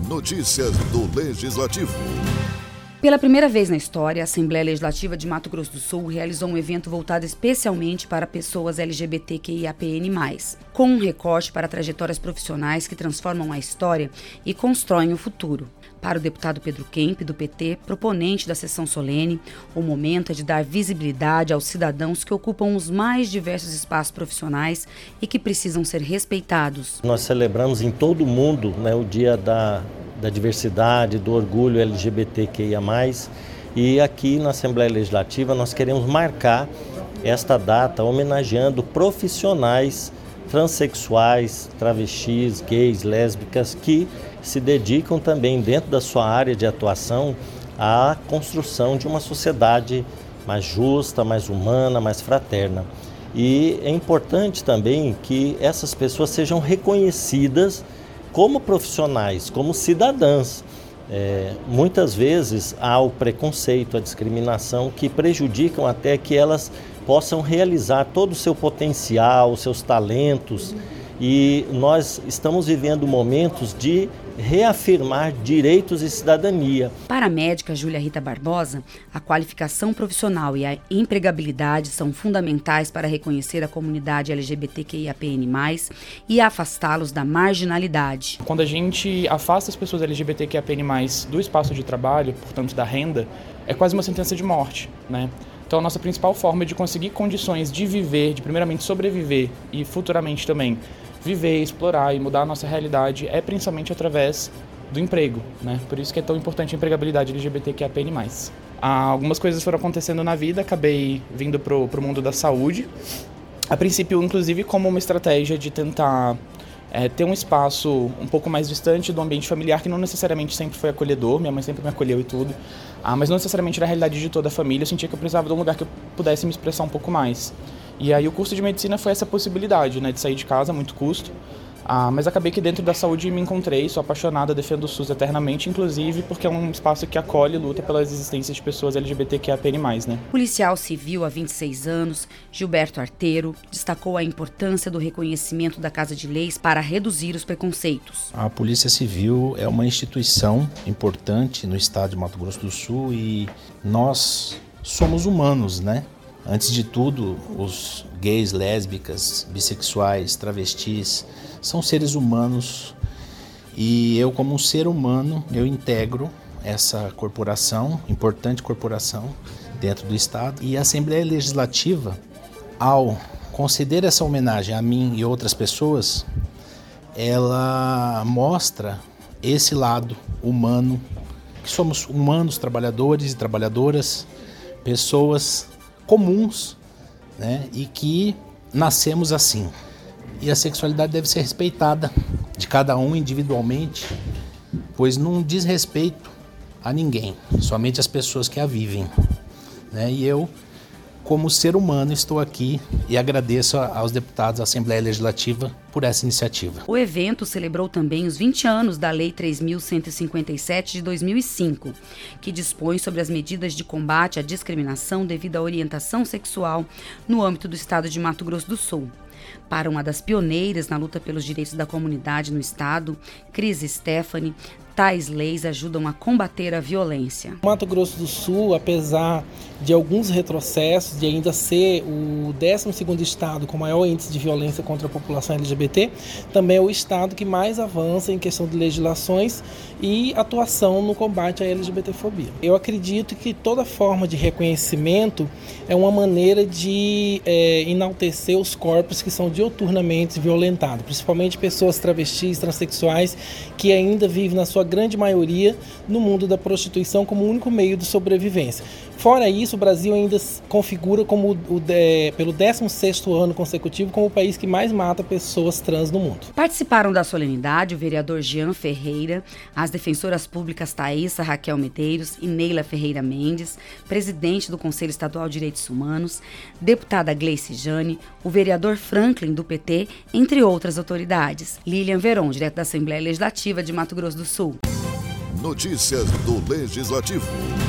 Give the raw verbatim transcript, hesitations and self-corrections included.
Notícias do Legislativo. Pela primeira vez na história, a Assembleia Legislativa de Mato Grosso do Sul realizou um evento voltado especialmente para pessoas L G B T Q I A P N mais, com um recorte para trajetórias profissionais que transformam a história e constroem o futuro. Para o deputado Pedro Kemp, do P T, proponente da sessão solene, o momento é de dar visibilidade aos cidadãos que ocupam os mais diversos espaços profissionais e que precisam ser respeitados. Nós celebramos em todo o mundo, né, o Dia da, da Diversidade, do Orgulho L G B T Q I A mais, e aqui na Assembleia Legislativa nós queremos marcar esta data homenageando profissionais transexuais, travestis, gays, lésbicas que se dedicam também dentro da sua área de atuação à construção de uma sociedade mais justa, mais humana, mais fraterna. E é importante também que essas pessoas sejam reconhecidas como profissionais, como cidadãs. É, muitas vezes há o preconceito, a discriminação que prejudicam até que elas possam realizar todo o seu potencial, os seus talentos, e nós estamos vivendo momentos de reafirmar direitos e cidadania. Para a médica Júlia Rita Barbosa, a qualificação profissional e a empregabilidade são fundamentais para reconhecer a comunidade L G B T Q I A P N mais, e afastá-los da marginalidade. Quando a gente afasta as pessoas L G B T Q I A P N mais, do espaço de trabalho, portanto da renda, é quase uma sentença de morte, né? Então a nossa principal forma de conseguir condições de viver, de primeiramente sobreviver e futuramente também viver, explorar e mudar a nossa realidade é principalmente através do emprego, né? Por isso que é tão importante a empregabilidade L G B T Q I A P N mais. Ah, algumas coisas foram acontecendo na vida, acabei vindo pro, pro mundo da saúde, a princípio inclusive como uma estratégia de tentar é, ter um espaço um pouco mais distante do ambiente familiar, que não necessariamente sempre foi acolhedor, minha mãe sempre me acolheu e tudo, ah, mas não necessariamente era a realidade de toda a família, eu sentia que eu precisava de um lugar que eu pudesse me expressar um pouco mais. E aí o curso de medicina foi essa possibilidade, né, de sair de casa, muito custo, ah, mas acabei que dentro da saúde me encontrei, sou apaixonada, defendo o SUS eternamente, inclusive porque é um espaço que acolhe e luta pelas existências de pessoas L G B T Q I A P N mais, né. Policial civil há vinte e seis anos, Gilberto Arteiro, destacou a importância do reconhecimento da Casa de Leis para reduzir os preconceitos. A Polícia Civil é uma instituição importante no estado de Mato Grosso do Sul e nós somos humanos, né? Antes de tudo, os gays, lésbicas, bissexuais, travestis são seres humanos e eu, como um ser humano, eu integro essa corporação, importante corporação dentro do Estado. E a Assembleia Legislativa, ao conceder essa homenagem a mim e outras pessoas, ela mostra esse lado humano, que somos humanos, trabalhadores e trabalhadoras, pessoas comuns, né, e que nascemos assim. E a sexualidade deve ser respeitada de cada um individualmente, pois não diz respeito a ninguém, somente as pessoas que a vivem, né? E eu, como ser humano, estou aqui e agradeço aos deputados da Assembleia Legislativa por essa iniciativa. O evento celebrou também os vinte anos da Lei três mil cento e cinquenta e sete de dois mil e cinco, que dispõe sobre as medidas de combate à discriminação devido à orientação sexual no âmbito do estado de Mato Grosso do Sul. Para uma das pioneiras na luta pelos direitos da comunidade no estado, Cris Stephanie, tais leis ajudam a combater a violência. Mato Grosso do Sul, apesar de alguns retrocessos, de ainda ser o décimo segundo estado com maior índice de violência contra a população L G B T, também é o estado que mais avança em questão de legislações e atuação no combate à L G B T fobia. Eu acredito que toda forma de reconhecimento é uma maneira de é, enaltecer os corpos que são diuturnamente violentados, principalmente pessoas travestis, transexuais, que ainda vivem na sua grande maioria no mundo da prostituição como o único meio de sobrevivência. Fora isso, o Brasil ainda se configura como o, é, pelo décimo sexto ano consecutivo como o país que mais mata pessoas trans no mundo. Participaram da solenidade o vereador Jean Ferreira, as defensoras públicas Thaísa Raquel Medeiros e Neila Ferreira Mendes, presidente do Conselho Estadual de Direitos Humanos, deputada Gleice Jane, o vereador Franklin do P T, entre outras autoridades. Lilian Veron, direto da Assembleia Legislativa de Mato Grosso do Sul. Notícias do Legislativo.